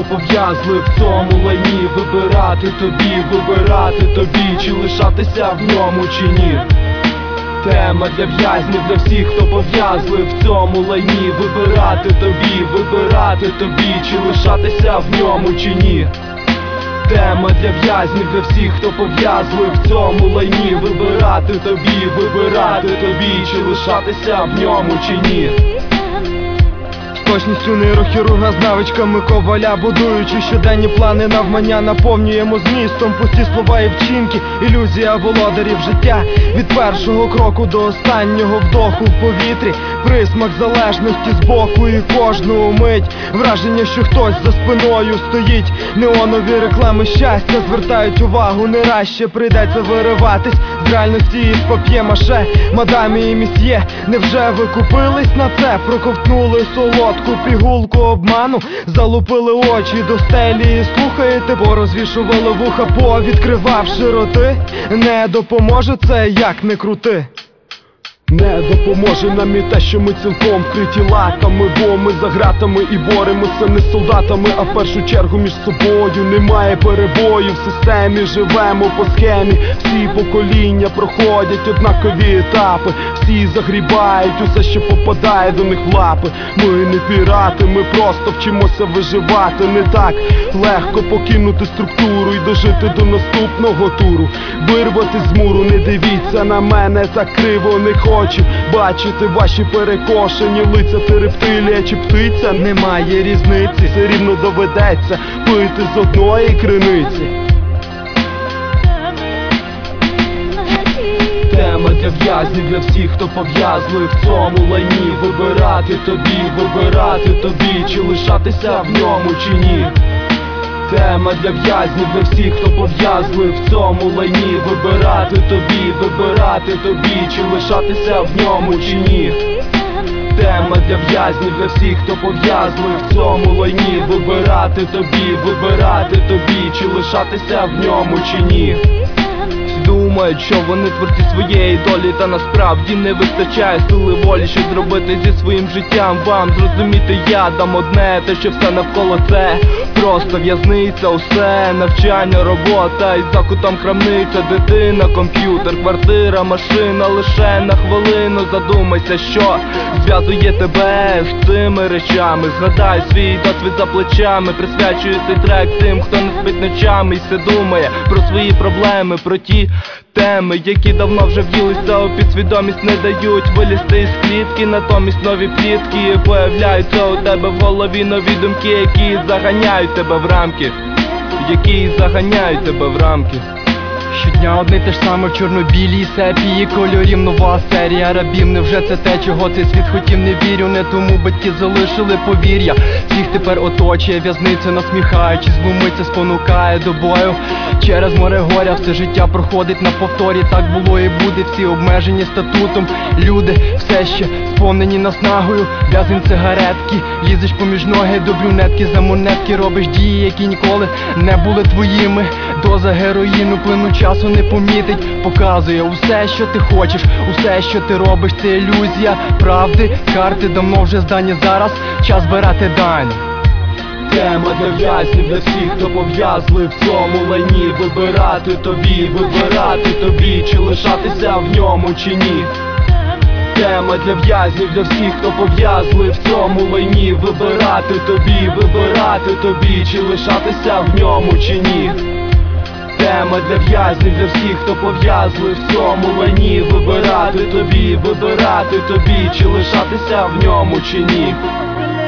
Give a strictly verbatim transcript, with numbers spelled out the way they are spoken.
пов'язли в цьому лайні. Вибирати тобі, вибирати тобі, чи лишатися в ньому, чи ні. Тема для в'язнів, для всіх, хто пов'язли в цьому лайні. Вибирати тобі, вибирати тобі, чи лишатися в ньому, чи ні. Тема для в'язнів, для всіх, хто пов'язли в цьому лайні. Вибирати тобі, вибирати тобі, чи лишатися в ньому, чи ні. З точністю нейрохірурга, з навичками коваля, будуючи щоденні плани навмання, наповнюємо змістом пусті слова і вчинки. Ілюзія володарів життя від першого кроку до останнього вдоху в повітрі. Присмак залежності збоку і кожну мить враження, що хтось за спиною стоїть. Неонові реклами щастя звертають увагу, не раз ще прийдеться вириватись з реальності із пап'є-маше. Мадамі і місьє, невже ви купились на це? Проковтнули солодку пігулку обману, залупили очі до стелі і слухаєте, порозвішували вуха, повідкривавши роти. Не допоможе це, як не крути. Не допоможе нам і те, що ми цілком вкриті латами, бо ми за гратами і боремося не з солдатами, а в першу чергу між собою. Немає перебою в системі, живемо по схемі. Всі покоління проходять однакові етапи, всі загрібають усе, що попадає до них в лапи. Ми не пірати, ми просто вчимося виживати. Не так легко покинути структуру і дожити до наступного туру. Вирвати з муру, не дивіться на мене так криво, не хочу бачити ваші перекошені лиця. Ти рептилія чи птиця, немає різниці, все рівно доведеться пити з одної криниці. Тема для в'язнів, для всіх, хто пов'язли в цьому лайні. Вибирати тобі, вибирати тобі, чи лишатися в ньому, чи ні. Тема для в'язнів, для всіх, хто пов'язли в цьому лайні. Вибирати тобі, вибирати тобі, чи лишатися в ньому, чи ні. Тема для в'язнів, для всіх, хто пов'язли в цьому лайні. Вибирати тобі, вибирати тобі, чи лишатися в ньому, чи ні. Думають, що вони творці своєї долі, та насправді не вистачає сили волі, що зробити зі своїм життям. Вам зрозуміти я дам одне, те, що все навколо це просто в'язниця. Усе навчання, робота, і за кутом крамниця, дитина, комп'ютер, квартира, машина. Лише на хвилину задумайся, що зв'язує тебе з цими речами. Згадай свій досвід за плечами, присвячую цей трек тим, хто не спить ночами і все думає про свої проблеми, про ті теми, які давно вже в'їлися у підсвідомість, не дають вилізти із клітки. Натомість нові плітки появляються у тебе в голові, нові думки, які заганяють тебе в рамки, які заганяють тебе в рамки. Щодня одне те ж саме в чорно-білій сепії кольорів, нова серія рабів. Невже це те, чого цей світ хотів? Не вірю, не тому батьки залишили повір'я. Всіх тепер оточує в'язниця, насміхаючись, глумиться, спонукає до бою. Через море горя все життя проходить на повторі. Так було і буде, всі обмежені статутом. Люди все ще сповнені наснагою. В'язень сигаретки, лізеш поміж ноги до брюнетки. За монетки робиш дії, які ніколи не були твоїми. Доза героїну плину часу не помітить. Показує усе, що ти хочеш, усе, що ти робиш, це ілюзія правди. Карти давно вже здані, зараз час збирати дані. Тема для в'язнів, для всіх, хто пов'язли в цьому лайні. Вибирати тобі, вибирати тобі, чи лишатися в ньому, чи ні. Тема для в'язнів, для всіх, хто пов'язли в цьому лайні. Вибирати тобі, вибирати тобі, чи лишатися в ньому, чи ні. Тема для в'язнів, для всіх, хто пов'язли в цьому лайні. Вибирати тобі, вибирати тобі, чи лишатися в ньому, чи ні.